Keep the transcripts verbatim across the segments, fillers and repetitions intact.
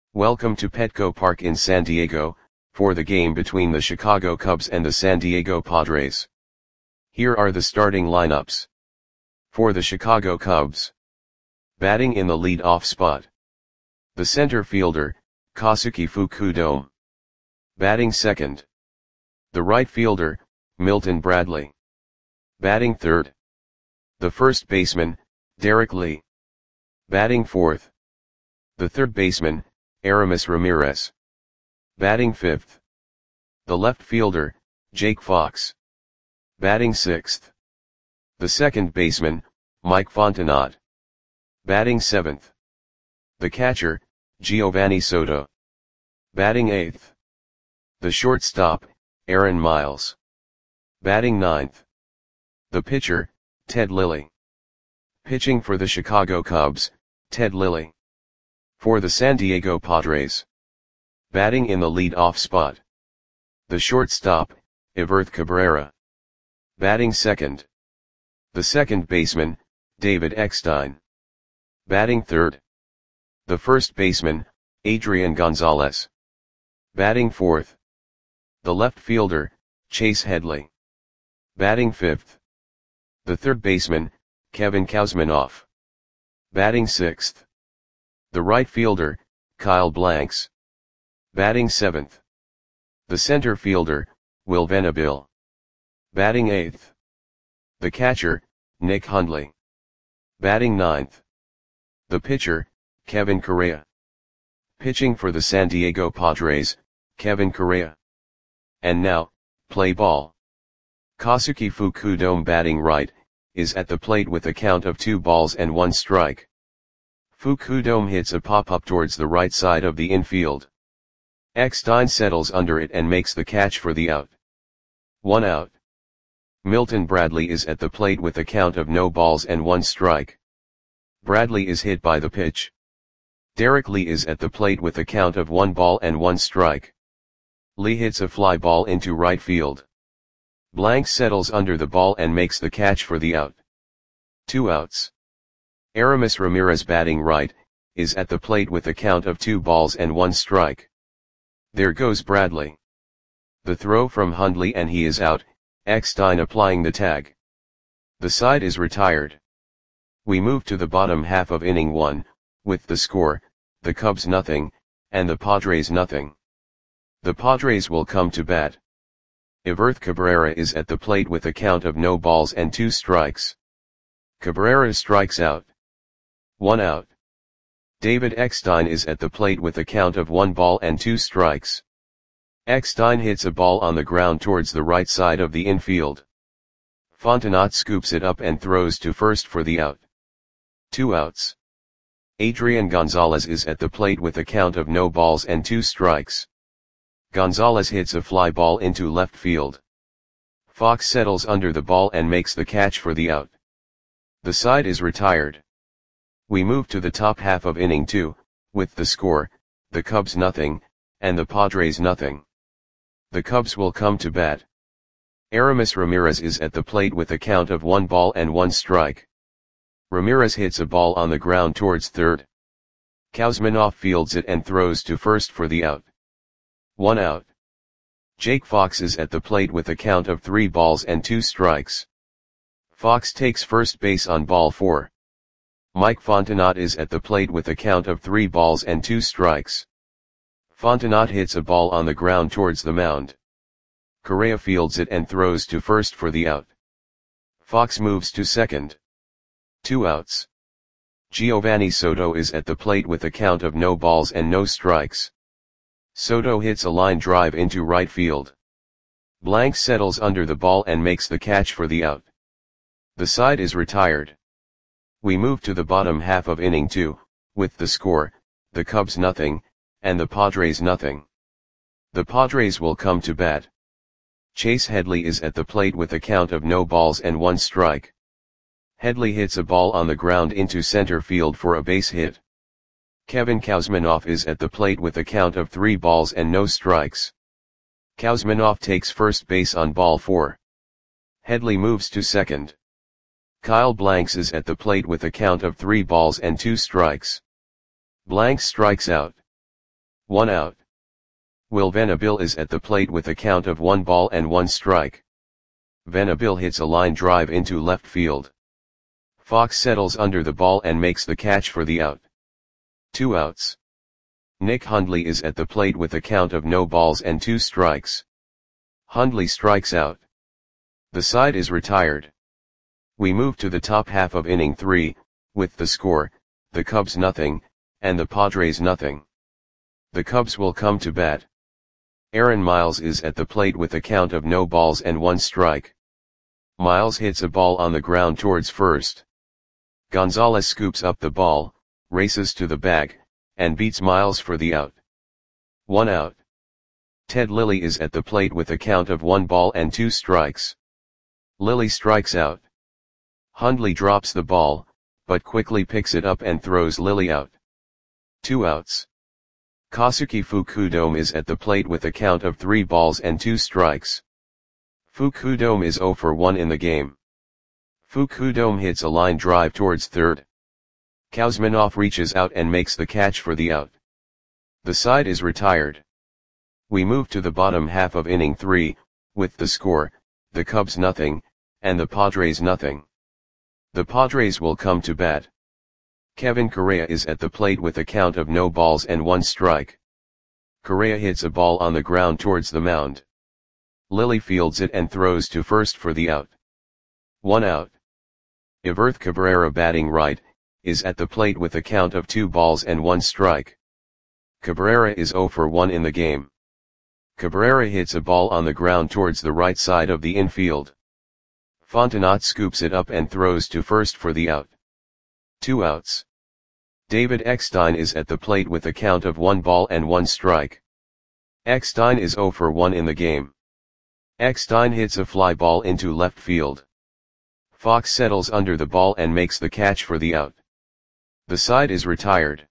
Welcome to Petco Park in San Diego, for the game between the Chicago Cubs and the San Diego Padres. Here are the starting lineups. For the Chicago Cubs. Batting in the lead-off spot. The center fielder, Kazuki Fukudome. Batting second. The right fielder, Milton Bradley. Batting third. The first baseman, Derek Lee. Batting fourth. The third baseman, Aramis Ramirez. Batting fifth. The left fielder, Jake Fox. Batting sixth. The second baseman, Mike Fontenot. Batting seventh. The catcher, Giovanni Soto. Batting eighth. The shortstop, Aaron Miles. Batting ninth. The pitcher, Ted Lilly. Pitching for the Chicago Cubs, Ted Lilly. For the San Diego Padres. Batting in the lead-off spot. The shortstop, Everth Cabrera. Batting second. The second baseman, David Eckstein. Batting third. The first baseman, Adrian Gonzalez. Batting fourth. The left fielder, Chase Headley. Batting fifth. The third baseman, Kevin Kuzminoff. Batting sixth. The right fielder, Kyle Blanks. Batting seventh. The center fielder, Will Venable. Batting eighth. The catcher, Nick Hundley. Batting ninth. The pitcher, Kevin Correa. Pitching for the San Diego Padres, Kevin Correa. And now, play ball. Kazuki Fukudome batting right, is at the plate with a count of two balls and one strike. Fukudome hits a pop-up towards the right side of the infield. Eckstein settles under it and makes the catch for the out. One out. Milton Bradley is at the plate with a count of no balls and one strike. Bradley is hit by the pitch. Derek Lee is at the plate with a count of one ball and one strike. Lee hits a fly ball into right field. Blanks settles under the ball and makes the catch for the out. Two outs. Aramis Ramirez batting right, is at the plate with a count of two balls and one strike. There goes Bradley. The throw from Hundley and he is out, Eckstein applying the tag. The side is retired. We move to the bottom half of inning one, with the score, the Cubs nothing, and the Padres nothing. The Padres will come to bat. Everth Cabrera is at the plate with a count of no balls and two strikes. Cabrera strikes out. One out. David Eckstein is at the plate with a count of one ball and two strikes. Eckstein hits a ball on the ground towards the right side of the infield. Fontenot scoops it up and throws to first for the out. Two outs. Adrian Gonzalez is at the plate with a count of no balls and two strikes. Gonzalez hits a fly ball into left field. Fox settles under the ball and makes the catch for the out. The side is retired. We move to the top half of inning two, with the score, the Cubs nothing, and the Padres nothing. The Cubs will come to bat. Aramis Ramirez is at the plate with a count of one ball and one strike. Ramirez hits a ball on the ground towards third. Kuzminoff fields it and throws to first for the out. One out. Jake Fox is at the plate with a count of three balls and two strikes. Fox takes first base on ball four. Mike Fontenot is at the plate with a count of three balls and two strikes. Fontenot hits a ball on the ground towards the mound. Correa fields it and throws to first for the out. Fox moves to second. Two outs. Giovanni Soto is at the plate with a count of no balls and no strikes. Soto hits a line drive into right field. Blanks settles under the ball and makes the catch for the out. The side is retired. We move to the bottom half of inning two, with the score, the Cubs nothing, and the Padres nothing. The Padres will come to bat. Chase Headley is at the plate with a count of no balls and one strike. Headley hits a ball on the ground into center field for a base hit. Kevin Kuzminoff is at the plate with a count of three balls and no strikes. Kuzminoff takes first base on ball four. Headley moves to second. Kyle Blanks is at the plate with a count of three balls and two strikes. Blanks strikes out. One out. Will Venabil is at the plate with a count of one ball and one strike. Venabil hits a line drive into left field. Fox settles under the ball and makes the catch for the out. Two outs. Nick Hundley is at the plate with a count of no balls and two strikes. Hundley strikes out. The side is retired. We move to the top half of inning three, with the score, the Cubs nothing, and the Padres nothing. The Cubs will come to bat. Aaron Miles is at the plate with a count of no balls and one strike. Miles hits a ball on the ground towards first. Gonzalez scoops up the ball, races to the bag, and beats Miles for the out. One out. Ted Lilly is at the plate with a count of one ball and two strikes. Lilly strikes out. Hundley drops the ball, but quickly picks it up and throws Lilly out. Two outs. Kosuke Fukudome is at the plate with a count of three balls and two strikes. Fukudome is zero for one in the game. Fukudome hits a line drive towards third. Kuzminoff reaches out and makes the catch for the out. The side is retired. We move to the bottom half of inning three, with the score, the Cubs nothing, and the Padres nothing. The Padres will come to bat. Kevin Correa is at the plate with a count of no balls and one strike. Correa hits a ball on the ground towards the mound. Lilly fields it and throws to first for the out. One out. Iverth Cabrera, batting right, is at the plate with a count of two balls and one strike. Cabrera is zero for one in the game. Cabrera hits a ball on the ground towards the right side of the infield. Fontenot scoops it up and throws to first for the out. Two outs. David Eckstein is at the plate with a count of one ball and one strike. Eckstein is zero for one in the game. Eckstein hits a fly ball into left field. Fox settles under the ball and makes the catch for the out. The side is retired.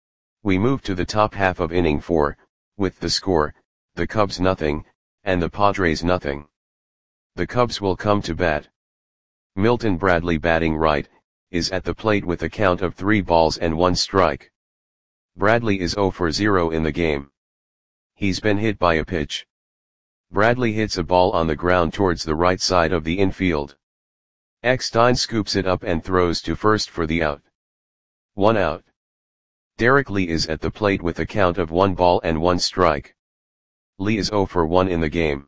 We move to the top half of inning four, with the score, the Cubs nothing, and the Padres nothing. The Cubs will come to bat. Milton Bradley, batting right, is at the plate with a count of three balls and one strike. Bradley is zero for zero in the game. He's been hit by a pitch. Bradley hits a ball on the ground towards the right side of the infield. Eckstein scoops it up and throws to first for the out. One out. Derek Lee is at the plate with a count of one ball and one strike. Lee is zero for one in the game.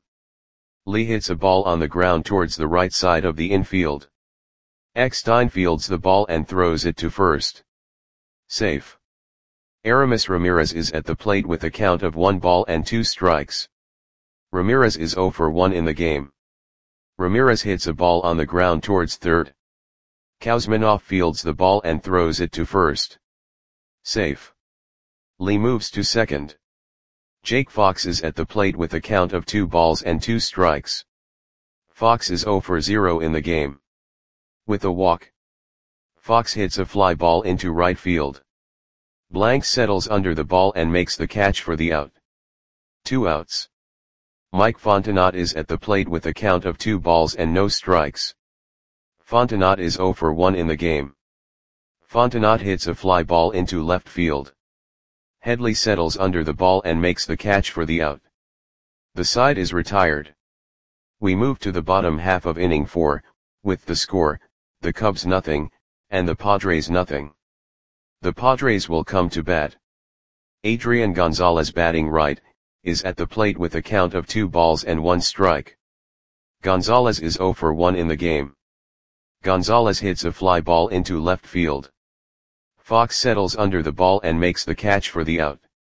Lee hits a ball on the ground towards the right side of the infield. Eckstein fields the ball and throws it to first. Safe. Aramis Ramirez is at the plate with a count of one ball and two strikes. Ramirez is zero for one in the game. Ramirez hits a ball on the ground towards third. Kuzminoff fields the ball and throws it to first. Safe. Lee moves to second. Jake Fox is at the plate with a count of two balls and two strikes. Fox is zero for zero in the game. With a walk, Fox hits a fly ball into right field. Blank settles under the ball and makes the catch for the out. Two outs. Mike Fontenot is at the plate with a count of two balls and no strikes. Fontenot is zero for one in the game. Fontenot hits a fly ball into left field. Headley settles under the ball and makes the catch for the out. The side is retired. We move to the bottom half of inning four, with the score, the Cubs nothing, and the Padres nothing. The Padres will come to bat. Adrian Gonzalez, batting right, is at the plate with a count of two balls and one strike. Gonzalez is zero for one in the game. Gonzalez hits a fly ball into left field. Fox settles under the ball and makes the catch for the out.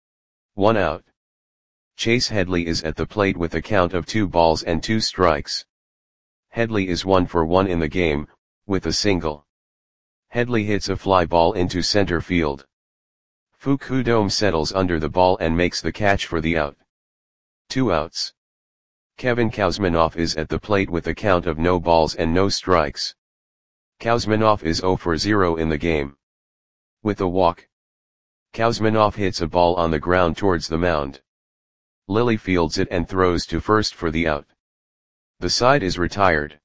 One out. Chase Headley is at the plate with a count of two balls and two strikes. Headley is one for one in the game, with a single. Headley hits a fly ball into center field. Fukudome settles under the ball and makes the catch for the out. Two outs. Kevin Kuzminoff is at the plate with a count of no balls and no strikes. Kuzminoff is zero for zero in the game. With a walk, Kuzminoff hits a ball on the ground towards the mound. Lilly fields it and throws to first for the out. The side is retired.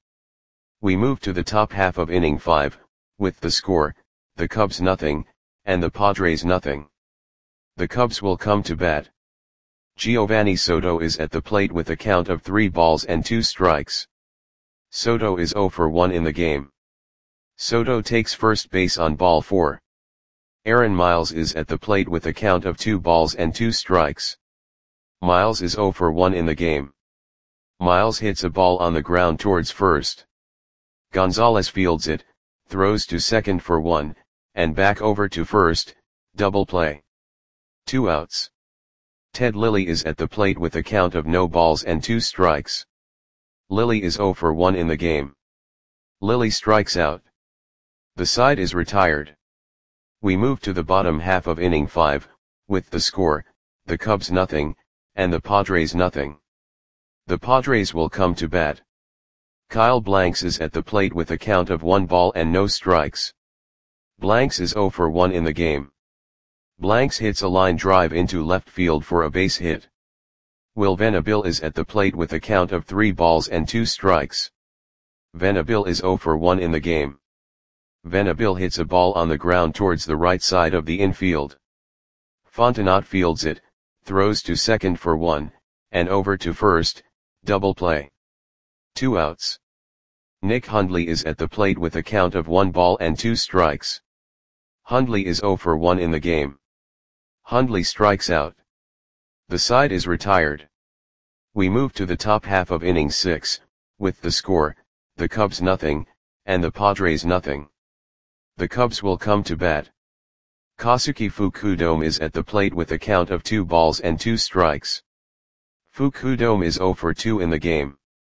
We move to the top half of inning five, with the score, the Cubs nothing, and the Padres nothing. The Cubs will come to bat. Giovanni Soto is at the plate with a count of three balls and two strikes. Soto is zero for one in the game. Soto takes first base on ball four. Aaron Miles is at the plate with a count of two balls and two strikes. Miles is zero for one in the game. Miles hits a ball on the ground towards first. Gonzalez fields it, throws to second for one, and back over to first, double play. Two outs. Ted Lilly is at the plate with a count of no balls and two strikes. Lilly is zero for one in the game. Lilly strikes out. The side is retired. We move to the bottom half of inning five, with the score, the Cubs nothing, and the Padres nothing. The Padres will come to bat. Kyle Blanks is at the plate with a count of one ball and no strikes. Blanks is zero for one in the game. Blanks hits a line drive into left field for a base hit. Will Venable is at the plate with a count of three balls and two strikes. Venable is zero for one in the game. Venable hits a ball on the ground towards the right side of the infield. Fontenot fields it, throws to second for one, and over to first, double play. Two outs. Nick Hundley is at the plate with a count of one ball and two strikes. Hundley is zero for one in the game. Hundley strikes out. The side is retired. We move to the top half of inning six, with the score, the Cubs nothing, and the Padres nothing. The Cubs will come to bat. Kosuke Fukudome is at the plate with a count of two balls and two strikes. Fukudome is zero for two in the game.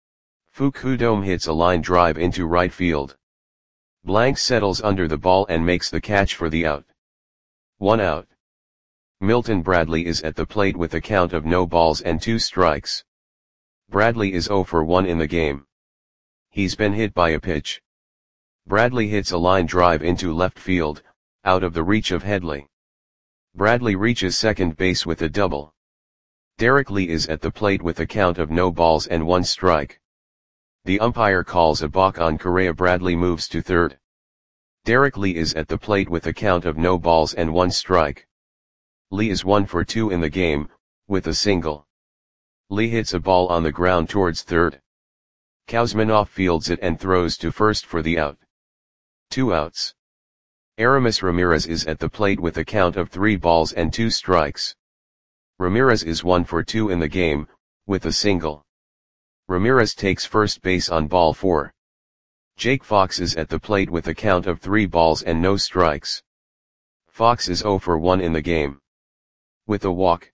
Fukudome hits a line drive into right field. Blanks settles under the ball and makes the catch for the out. One out. Milton Bradley is at the plate with a count of no balls and two strikes. Bradley is zero for one in the game. He's been hit by a pitch. Bradley hits a line drive into left field, out of the reach of Headley. Bradley reaches second base with a double. Derek Lee is at the plate with a count of no balls and one strike. The umpire calls a balk on Correa. Bradley moves to third. Derek Lee is at the plate with a count of no balls and one strike. Lee is one for two in the game, with a single. Lee hits a ball on the ground towards third. Kuzminoff fields it and throws to first for the out. Two outs. Aramis Ramirez is at the plate with a count of three balls and two strikes. Ramirez is one for two in the game, with a single. Ramirez takes first base on ball four. Jake Fox is at the plate with a count of three balls and no strikes. Fox is zero for one in the game. With a walk.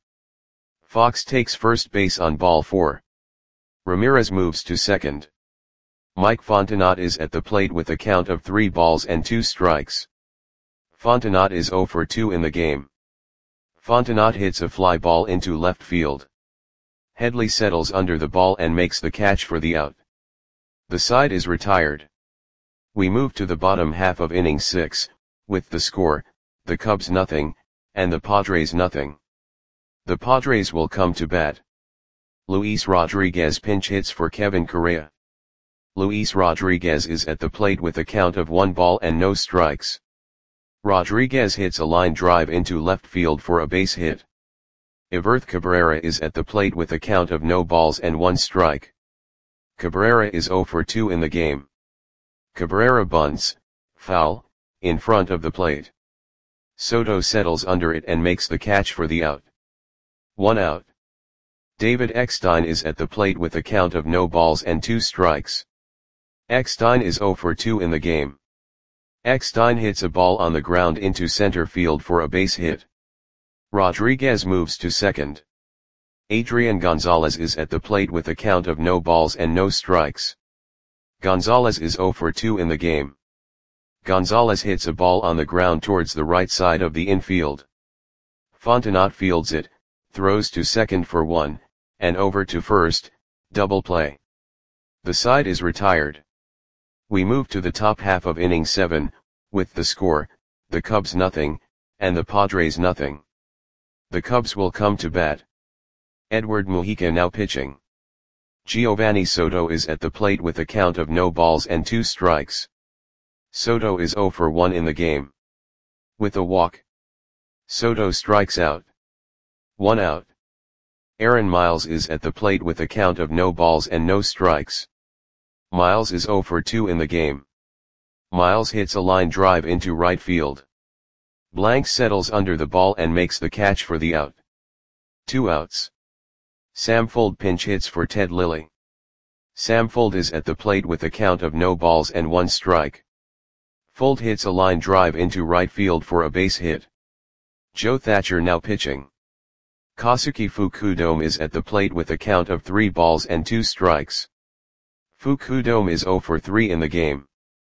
Fox takes first base on ball four. Ramirez moves to second. Mike Fontenot is at the plate with a count of three balls and two strikes. Fontenot is zero for two in the game. Fontenot hits a fly ball into left field. Headley settles under the ball and makes the catch for the out. The side is retired. We move to the bottom half of inning six, with the score, the Cubs nothing, and the Padres nothing. The Padres will come to bat. Luis Rodriguez pinch hits for Kevin Correa. Luis Rodriguez is at the plate with a count of one ball and no strikes. Rodriguez hits a line drive into left field for a base hit. Everth Cabrera is at the plate with a count of no balls and one strike. Cabrera is zero for two in the game. Cabrera bunts, foul, in front of the plate. Soto settles under it and makes the catch for the out. One out. David Eckstein is at the plate with a count of no balls and two strikes. Eckstein is zero for two in the game. Eckstein hits a ball on the ground into center field for a base hit. Rodriguez moves to second. Adrian Gonzalez is at the plate with a count of no balls and no strikes. Gonzalez is zero for two in the game. Gonzalez hits a ball on the ground towards the right side of the infield. Fontenot fields it, throws to second for one, and over to first, double play. The side is retired. We move to the top half of inning seven, with the score, the Cubs nothing, and the Padres nothing. The Cubs will come to bat. Edward Mujica now pitching. Giovanni Soto is at the plate with a count of no balls and two strikes. Soto is zero for one in the game. With a walk. Soto strikes out. One out. Aaron Miles is at the plate with a count of no balls and no strikes. Miles is zero for two in the game. Miles hits a line drive into right field. Blank settles under the ball and makes the catch for the out. Two outs. Sam Fuld pinch hits for Ted Lilly. Sam Fuld is at the plate with a count of no balls and one strike. Fuld hits a line drive into right field for a base hit. Joe Thatcher now pitching. Kazuki Fukudome is at the plate with a count of three balls and two strikes. Fukudome is zero for three in the game.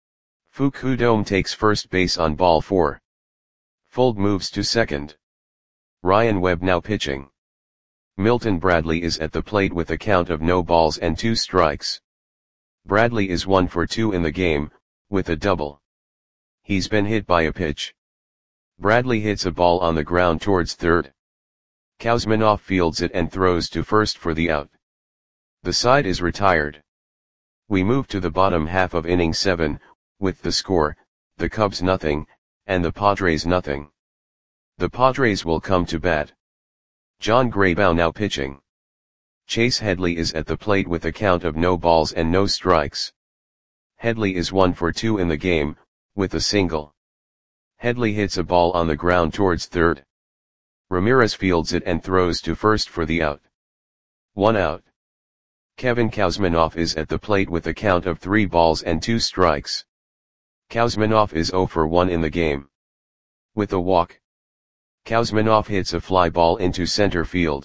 Fukudome takes first base on ball four. Fuld moves to second. Ryan Webb now pitching. Milton Bradley is at the plate with a count of no balls and two strikes. Bradley is one for two in the game, with a double. He's been hit by a pitch. Bradley hits a ball on the ground towards third. Kuzminoff fields it and throws to first for the out. The side is retired. We move to the bottom half of inning seven, with the score, the Cubs nothing, and the Padres nothing. The Padres will come to bat. John Graybow now pitching. Chase Headley is at the plate with a count of no balls and no strikes. Headley is one for two in the game, with a single. Headley hits a ball on the ground towards third. Ramirez fields it and throws to first for the out. One out. Kevin Kuzminoff is at the plate with a count of three balls and two strikes. Kuzminoff is zero for one in the game. With a walk. Kuzminoff hits a fly ball into center field.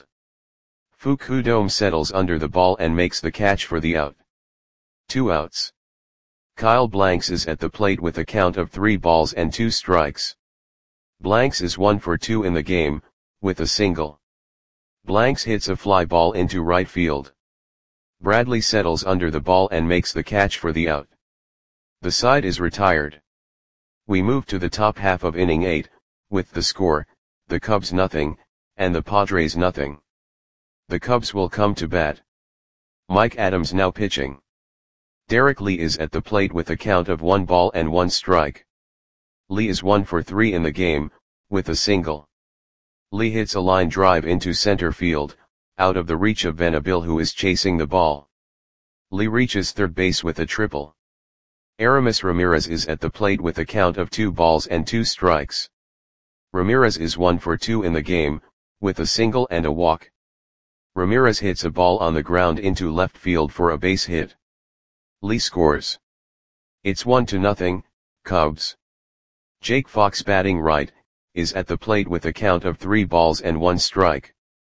Fukudome settles under the ball and makes the catch for the out. Two outs. Kyle Blanks is at the plate with a count of three balls and two strikes. Blanks is one for two in the game, with a single. Blanks hits a fly ball into right field. Bradley settles under the ball and makes the catch for the out. The side is retired. We move to the top half of inning eight, with the score, the Cubs nothing, and the Padres nothing. The Cubs will come to bat. Mike Adams now pitching. Derek Lee is at the plate with a count of one ball and one strike. Lee is one for three in the game, with a single. Lee hits a line drive into center field, out of the reach of Venable, who is chasing the ball. Lee reaches third base with a triple. Aramis Ramirez is at the plate with a count of two balls and two strikes. Ramirez is one for two in the game, with a single and a walk. Ramirez hits a ball on the ground into left field for a base hit. Lee scores. It's one to nothing, Cubs. Jake Fox, batting right, is at the plate with a count of three balls and one strike.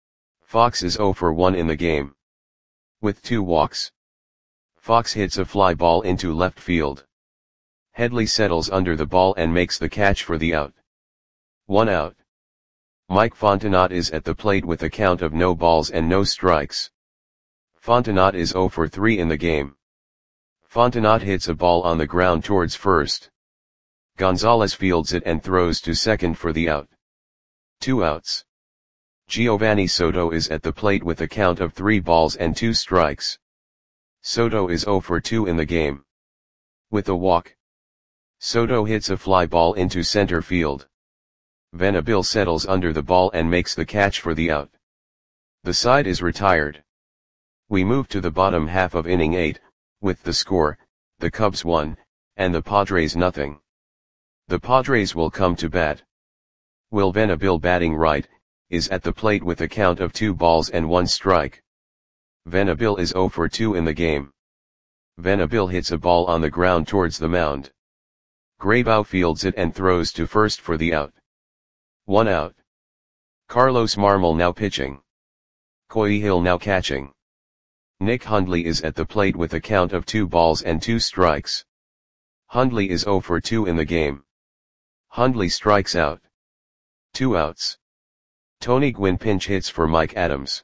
Fox is zero for one in the game. With two walks. Fox hits a fly ball into left field. Headley settles under the ball and makes the catch for the out. One out. Mike Fontenot is at the plate with a count of no balls and no strikes. Fontenot is zero for three in the game. Fontenot hits a ball on the ground towards first. Gonzalez fields it and throws to second for the out. Two outs. Giovanni Soto is at the plate with a count of three balls and two strikes. Soto is zero for two in the game. With a walk. Soto hits a fly ball into center field. Venable settles under the ball and makes the catch for the out. The side is retired. We move to the bottom half of inning eight, with the score, the Cubs one, and the Padres nothing. The Padres will come to bat. Will Venable, batting right, is at the plate with a count of two balls and one strike. Venable is zero for two in the game. Venable hits a ball on the ground towards the mound. Graybow fields it and throws to first for the out. One out. Carlos Marmol now pitching. Coy Hill now catching. Nick Hundley is at the plate with a count of two balls and two strikes. Hundley is zero for two in the game. Hundley strikes out. Two outs. Tony Gwynn pinch hits for Mike Adams.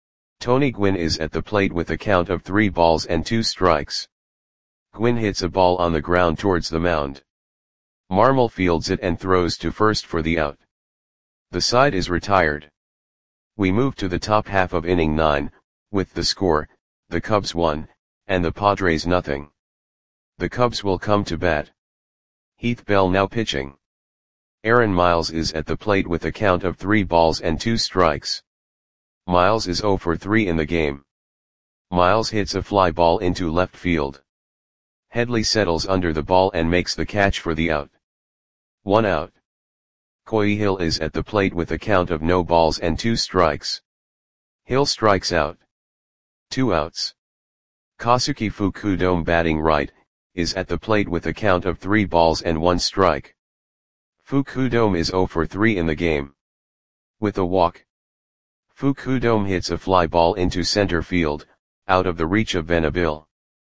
Tony Gwynn is at the plate with a count of three balls and two strikes. Gwynn hits a ball on the ground towards the mound. Marmol fields it and throws to first for the out. The side is retired. We move to the top half of inning nine, with the score, the Cubs one, and the Padres nothing. The Cubs will come to bat. Heath Bell now pitching. Aaron Miles is at the plate with a count of three balls and two strikes. Miles is zero for three in the game. Miles hits a fly ball into left field. Headley settles under the ball and makes the catch for the out. One out. Koyi Hill is at the plate with a count of no balls and two strikes. Hill strikes out. Two outs. Kazuki Fukudome, batting right, is at the plate with a count of three balls and one strike. Fukudome is zero for three in the game. With a walk, Fukudome hits a fly ball into center field, out of the reach of Venable.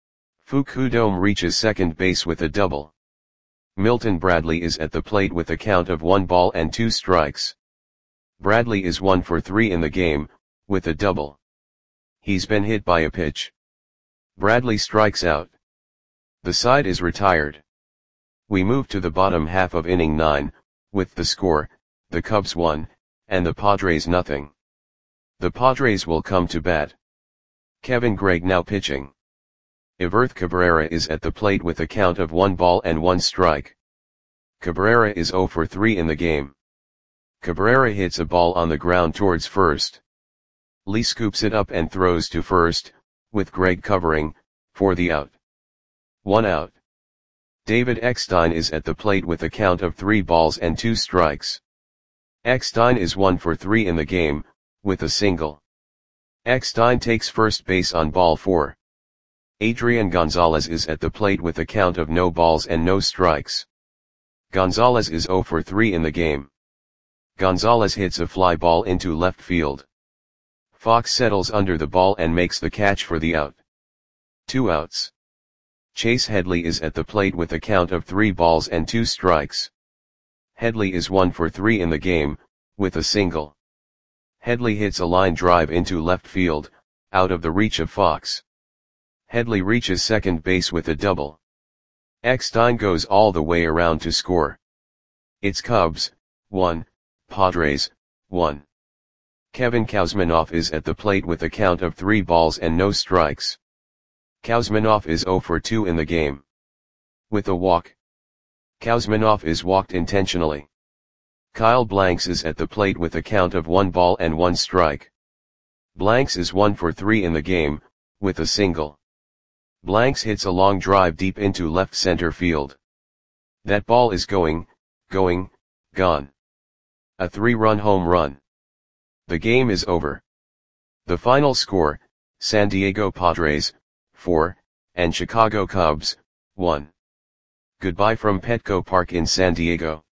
Fukudome reaches second base with a double. Milton Bradley is at the plate with a count of one ball and two strikes. Bradley is one for three in the game, with a double. He's been hit by a pitch. Bradley strikes out. The side is retired. We move to the bottom half of inning nine, with the score, the Cubs one, and the Padres nothing. The Padres will come to bat. Kevin Gregg now pitching. Iverth Cabrera is at the plate with a count of one ball and one strike. Cabrera is zero for three in the game. Cabrera hits a ball on the ground towards first. Lee scoops it up and throws to first, with Gregg covering, for the out. One out. David Eckstein is at the plate with a count of three balls and two strikes. Eckstein is one for three in the game, with a single. Eckstein takes first base on ball four. Adrian Gonzalez is at the plate with a count of no balls and no strikes. Gonzalez is zero for three in the game. Gonzalez hits a fly ball into left field. Fox settles under the ball and makes the catch for the out. Two outs. Chase Headley is at the plate with a count of three balls and two strikes. Headley is one for three in the game, with a single. Headley hits a line drive into left field, out of the reach of Fox. Headley reaches second base with a double. Eckstein goes all the way around to score. It's Cubs, one, Padres, one. Kevin Kouzmanoff is at the plate with a count of three balls and no strikes. Kouzmanoff is zero for two in the game. With a walk. Kouzmanoff is walked intentionally. Kyle Blanks is at the plate with a count of one ball and one strike. Blanks is one for three in the game, with a single. Blanks hits a long drive deep into left center field. That ball is going, going, gone. A three-run home run. The game is over. The final score, San Diego Padres, four, and Chicago Cubs, one. Goodbye from Petco Park in San Diego.